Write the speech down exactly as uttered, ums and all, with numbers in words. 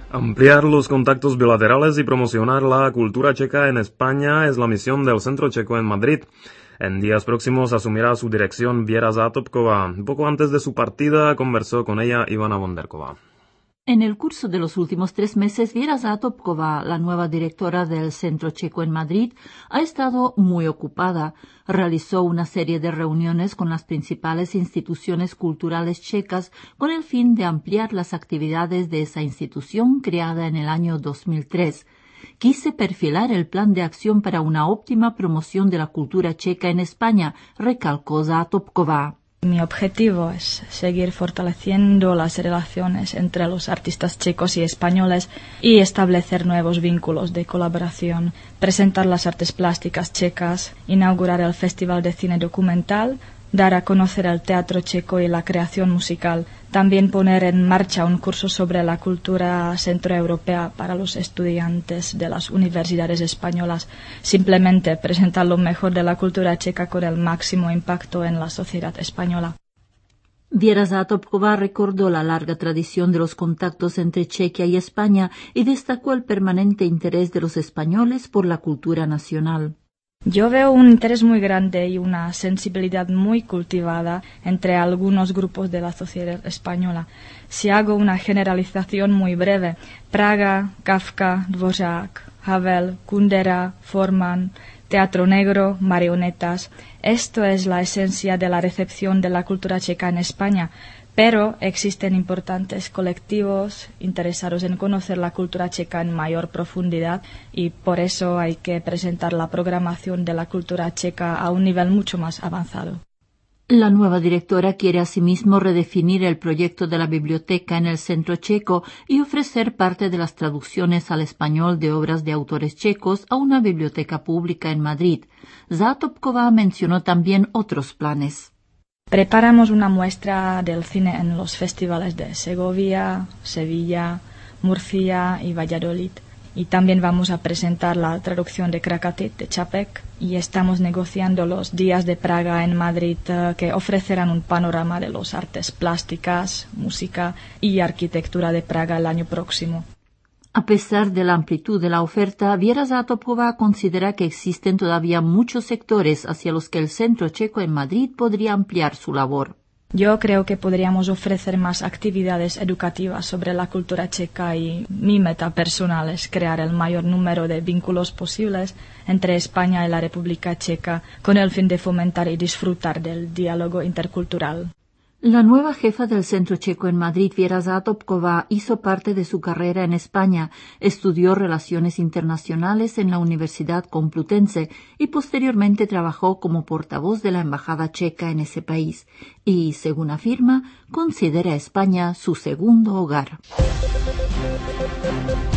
Ampliar los contactos bilaterales y promocionar la cultura checa en España es la misión del Centro Checo en Madrid. En días próximos asumirá su dirección Věra Zátopková. Poco antes de su partida conversó con ella Ivana Bonderková. En el curso de los últimos tres meses, Věra Zátopková, la nueva directora del Centro Checo en Madrid, ha estado muy ocupada. Realizó una serie de reuniones con las principales instituciones culturales checas con el fin de ampliar las actividades de esa institución creada en el año dos mil tres. Quise perfilar el plan de acción para una óptima promoción de la cultura checa en España, recalcó Zátopková. Mi objetivo es seguir fortaleciendo las relaciones entre los artistas checos y españoles y establecer nuevos vínculos de colaboración, presentar las artes plásticas checas, inaugurar el Festival de Cine Documental, dar a conocer el teatro checo y la creación musical, también poner en marcha un curso sobre la cultura centroeuropea para los estudiantes de las universidades españolas, simplemente presentar lo mejor de la cultura checa con el máximo impacto en la sociedad española. Věra Zátopková recordó la larga tradición de los contactos entre Chequia y España y destacó el permanente interés de los españoles por la cultura nacional. Yo veo un interés muy grande y una sensibilidad muy cultivada entre algunos grupos de la sociedad española. Si hago una generalización muy breve, Praga, Kafka, Dvořák, Havel, Kundera, Forman, Teatro Negro, marionetas. Esto es la esencia de la recepción de la cultura checa en España. Pero existen importantes colectivos interesados en conocer la cultura checa en mayor profundidad y por eso hay que presentar la programación de la cultura checa a un nivel mucho más avanzado. La nueva directora quiere asimismo redefinir el proyecto de la biblioteca en el Centro Checo y ofrecer parte de las traducciones al español de obras de autores checos a una biblioteca pública en Madrid. Zátopková mencionó también otros planes. Preparamos una muestra del cine en los festivales de Segovia, Sevilla, Murcia y Valladolid. Y también vamos a presentar la traducción de Krakatit de Čapek y estamos negociando los días de Praga en Madrid uh, que ofrecerán un panorama de las artes plásticas, música y arquitectura de Praga el año próximo. A pesar de la amplitud de la oferta, Věra Zátopková considera que existen todavía muchos sectores hacia los que el Centro Checo en Madrid podría ampliar su labor. Yo creo que podríamos ofrecer más actividades educativas sobre la cultura checa y mi meta personal es crear el mayor número de vínculos posibles entre España y la República Checa con el fin de fomentar y disfrutar del diálogo intercultural. La nueva jefa del Centro Checo en Madrid, Věra Zátopková, hizo parte de su carrera en España, estudió Relaciones Internacionales en la Universidad Complutense y posteriormente trabajó como portavoz de la Embajada Checa en ese país y, según afirma, considera España su segundo hogar.